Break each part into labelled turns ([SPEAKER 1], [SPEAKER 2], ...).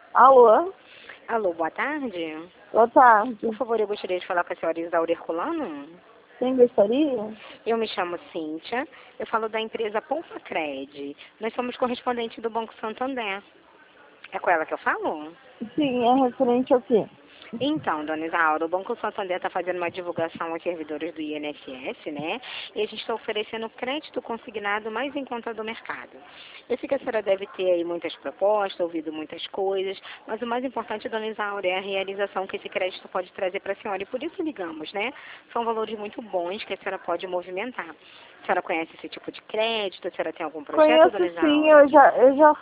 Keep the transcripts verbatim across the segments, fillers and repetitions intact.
[SPEAKER 1] Alô?
[SPEAKER 2] Alô, boa tarde.
[SPEAKER 1] Boa tarde.
[SPEAKER 2] Por favor, eu gostaria de falar com a senhora Isaura Herculano.
[SPEAKER 1] Quem gostaria?
[SPEAKER 2] Eu me chamo Cíntia, eu falo da empresa Poupa Cred. Nós somos correspondente do Banco Santander. É com ela que eu falo?
[SPEAKER 1] Sim, é referente ao quê?
[SPEAKER 2] Então, dona Isaura, o Banco Santander está fazendo uma divulgação aos servidores do I N S S, né? E a gente está oferecendo o crédito consignado mais em conta do mercado. Eu sei que a senhora deve ter aí muitas propostas, ouvido muitas coisas, mas o mais importante, dona Isaura, é a realização que esse crédito pode trazer para a senhora. E por isso ligamos, né? São valores muito bons que a senhora pode movimentar. A senhora conhece esse tipo de crédito? A senhora tem algum projeto,
[SPEAKER 1] Conheço
[SPEAKER 2] dona Isaura?
[SPEAKER 1] sim, eu já, eu já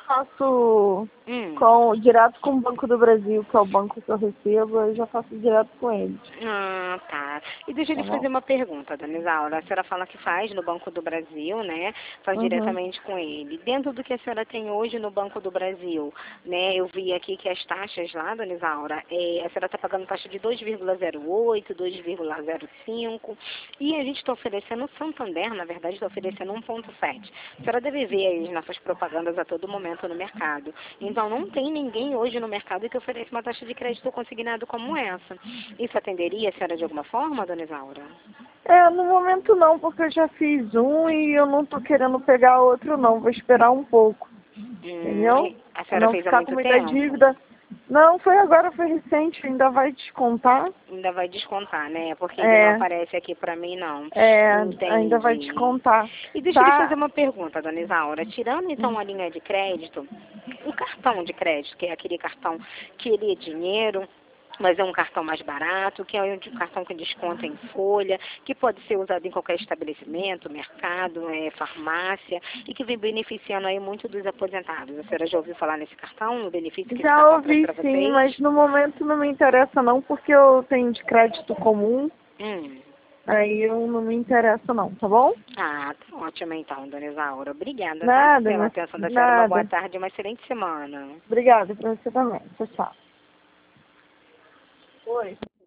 [SPEAKER 1] faço
[SPEAKER 2] Hum.
[SPEAKER 1] com, direto com o Banco do Brasil, que é o banco que eu recebo, eu já faço direto com eles.
[SPEAKER 2] Ah, tá. E deixa eu
[SPEAKER 1] Tá
[SPEAKER 2] lhe
[SPEAKER 1] bom?
[SPEAKER 2] fazer uma pergunta, dona Isaura. A senhora fala que faz no Banco do Brasil, né? Faz
[SPEAKER 1] Uhum.
[SPEAKER 2] diretamente com ele. Dentro do que a senhora tem hoje no Banco do Brasil, né? Eu vi aqui que as taxas lá, dona Isaura, é, a senhora está pagando taxa de dois vírgula zero oito, dois vírgula zero cinco. E a gente está oferecendo, o Santander, na verdade, está oferecendo um vírgula sete. A senhora deve ver aí as nossas propagandas a todo momento no mercado. Então, não tem ninguém hoje no mercado que ofereça uma taxa de crédito consignado como essa. Isso atenderia a senhora de alguma forma, dona Isaura?
[SPEAKER 1] É, no momento não, porque eu já fiz um e eu não tô querendo pegar outro não, vou esperar um pouco, entendeu?
[SPEAKER 2] Hum, a
[SPEAKER 1] Pra
[SPEAKER 2] senhora
[SPEAKER 1] não
[SPEAKER 2] fez há
[SPEAKER 1] ficar com
[SPEAKER 2] muito
[SPEAKER 1] muita
[SPEAKER 2] tempo?
[SPEAKER 1] dívida. Não, foi agora, foi recente, ainda vai descontar.
[SPEAKER 2] Ainda vai descontar, né? Porque ele não
[SPEAKER 1] É,
[SPEAKER 2] aparece aqui pra mim, não.
[SPEAKER 1] é, ainda vai
[SPEAKER 2] Entendi.
[SPEAKER 1] descontar.
[SPEAKER 2] E deixa eu lhe fazer
[SPEAKER 1] Tá?
[SPEAKER 2] uma pergunta, dona Isaura. Tirando, então, a linha de crédito, o cartão de crédito, que é aquele cartão que ele é dinheiro, mas é um cartão mais barato, que é um cartão que desconta em folha, que pode ser usado em qualquer estabelecimento, mercado, é, farmácia, e que vem beneficiando aí muito dos aposentados. A senhora já ouviu falar nesse cartão, o benefício que esse
[SPEAKER 1] Já
[SPEAKER 2] cartão traz
[SPEAKER 1] ouvi
[SPEAKER 2] para
[SPEAKER 1] sim,
[SPEAKER 2] vocês?
[SPEAKER 1] mas no momento não me interessa não, porque eu tenho de crédito comum,
[SPEAKER 2] Hum.
[SPEAKER 1] aí eu não me interessa não, tá bom?
[SPEAKER 2] Ah, tá ótimo então, dona Isaura. Obrigada, tá?
[SPEAKER 1] Nada,
[SPEAKER 2] Pela
[SPEAKER 1] mas
[SPEAKER 2] atenção da senhora. Uma boa
[SPEAKER 1] nada.
[SPEAKER 2] tarde e uma excelente semana.
[SPEAKER 1] Obrigada pra você também. Tchau, tchau. Oi.